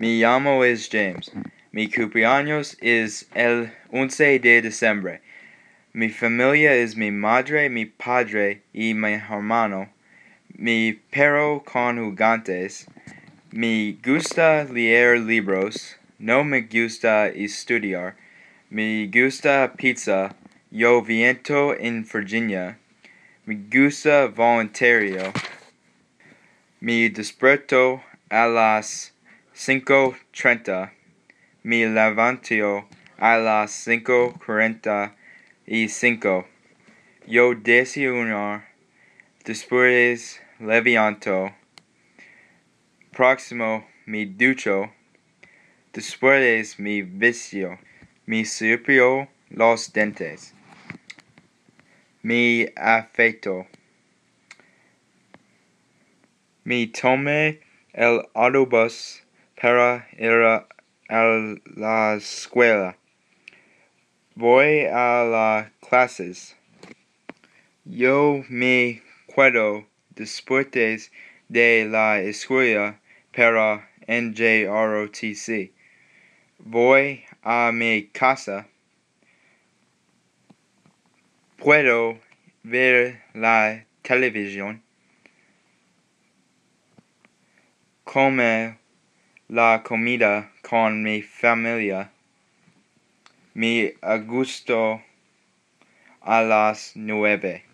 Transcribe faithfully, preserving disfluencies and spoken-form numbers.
Mi llamo es James. Mi cumpleaños es el once de diciembre. Mi familia es mi madre, mi padre y mi hermano. Mi perro con juguetes. Me gusta leer libros. No me gusta estudiar. Me gusta pizza. Yo viento en Virginia. Me gusta voluntario. Me despierto a las cinco treinta. Me levanto a las cinco cuarenta y cinco. Yo desayuno. Después levanto. Próximo me ducho. Después me visto. Me cepillo los dientes. Me afeito. Me tomé el autobús para ir a la escuela. Voy a las clases. Yo me quedo después de la escuela para N J R O T C. Voy a mi casa. Puedo ver la televisión. Comer la comida con mi familia. Me acuesto a las nueve.